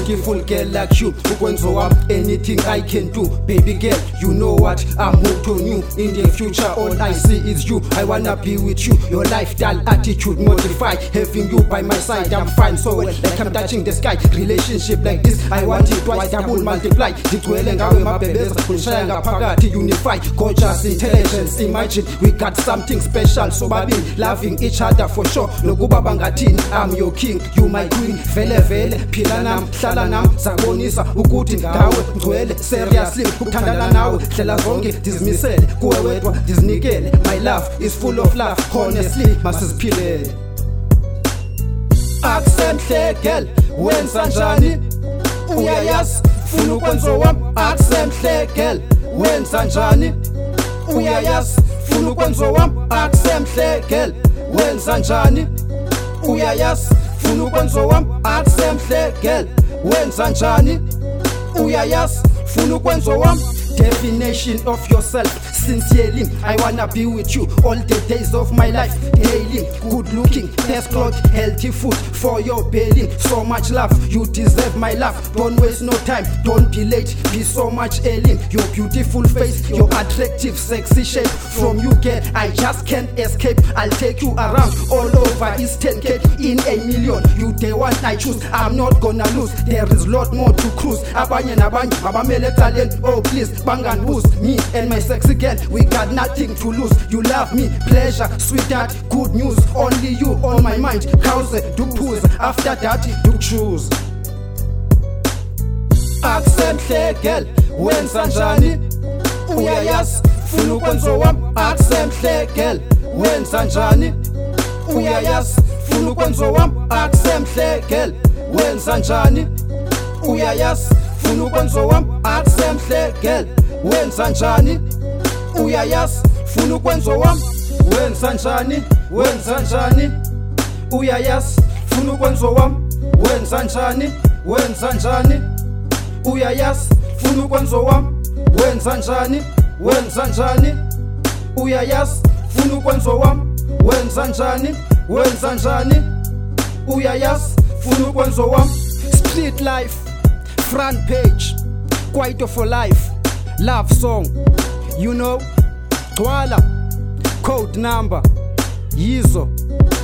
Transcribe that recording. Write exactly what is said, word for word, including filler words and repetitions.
beautiful girl like you. Ukwenzo wam, anything I can do. Baby girl, you know what, I'm hooked on you. In the future, all I see is you. I wanna be with you. Your lifestyle attitude modify. Having you by my side, I'm fine so well, like I'm touching the sky. Relationship like this, I want it twice, double multiply. Digcwele ngawe mabhebeza, kunishaya ngaphakathi unify. Gorgeous intelligence, imagine we got something special. So baby, loving each other for sure. Nokuba bangathini, I'm your king, you my queen. Vele vele, phila nam, hlala nam, zabonisa ukuthi ngawe ngcwele. Seriously, ukuthandana nawe, hlela zonke dizimisele. Kuwe wedwa dizinikele. My love is full of love, honestly, masiziphilele. Akusemhle girl, wenza njani? Uyayazi, funa ukwenzo wami. Akusemhle girl, wenza njani? Uyayazi, funa ukwenzo wami. Akusemhle girl, wenza njani? Uyayazi, funa ukwenzo wami. Akusemhle girl, wenza njani? Uyayazi, funa ukwenzo wami. Definition of yourself, sincerely, I wanna be with you all the days of my life. Daily, good looking, best clothes, healthy food for your belly. So much love, you deserve my love. Don't waste no time, don't be late, be so much alien. Your beautiful face, your attractive sexy shape. From you girl, I just can't escape. I'll take you around all over East ten K in a million. You the one I choose, I'm not gonna lose. There is lot more to cruise. Abanye nabanye, abamele talent, oh please. Bang and boost, me and my sexy girl, we got nothing to lose. You love me, pleasure, sweetheart, good news. Only you on my mind. Cause do pose, after that do choose. Akusemhle girl, wenza njani? Uyayazi, funa ukwenzo wami. Akusemhle girl, wenza njani? Uyayazi, funa ukwenzo wami. Akusemhle girl, wenza njani? Uyayazi, funa ukwenzo wami. Akusemhle girl, wenza njani? Uyayazi, funa ukwenzo wami. Wenza njani? Wenza njani? Uyayazi, funa ukwenzo wami. Wenza njani? Wenza njani? Uyayazi, funa ukwenzo wami. Wenza njani? Wenza njani? Uyayazi, funa ukwenzo wami. Wenza njani? Wenza njani? Uyayazi, funa ukwenzo wami. Street life, front page, Kwaito for life, love song, you know, Twala, code number, Yizo.